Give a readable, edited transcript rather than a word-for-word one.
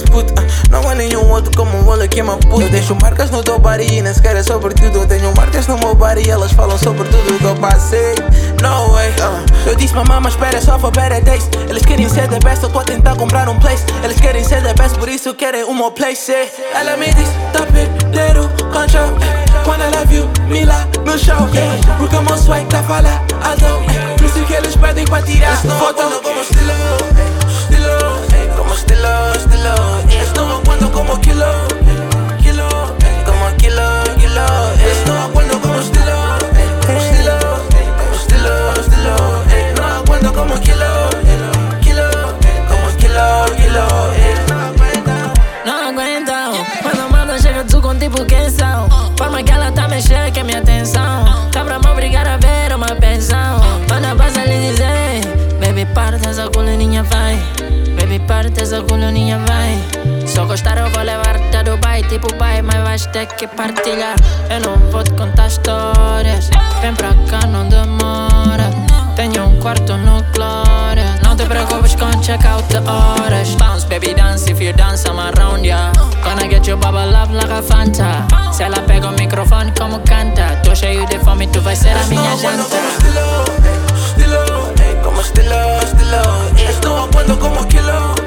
disse puto, não há nenhum outro como um olho que é uma puta. Eu deixo marcas no teu body e nem sequer é sobre tudo. Eu tenho marcas no meu body e elas falam sobre tudo que eu passei. No way, eu disse mamãe, mas espera, é só for better days. Eles querem ser the best, eu tô a tentar comprar um place. Eles querem ser the best, por isso querem o meu place. Ela me diz, tá perder o control. Quando ela viu me lá no show, porque o meu swag tá falado. Por isso que eles pedem pra tirar foto como estilo, estilo, como estilo, estilo. Estou aguando como quilo, quilo, como quilo, quilo. Estou aguando como estilo, estilo, estilo, estilo. No aguando como quilo, quilo, como quilo, quilo. Não aguento, quando manda chega tu com tipo quem são. Forma que ela tá mexendo que é minha atenção. Tá pra me obrigar a ver uma pensão. Quando passa lhe dizer, baby parte essa coluninha vai. Baby parte essa coluninha vai. Só gostar eu vou levar-te a Dubai. Tipo pai, mas vais ter que partilhar. Eu não vou te contar histórias. Vem pra cá, não demora. Tenho um quarto no Glória. Não te preocupes com check-out de horas. Bounce, baby, dance if you dance, I'm around ya. Gonna get you bubble up like a Fanta. Se ela pega o microfone como canta. Tô cheio de fome, tu vai ser a minha janta. Estilo, estilo, como estilo, estilo. Estou aguando como quilo.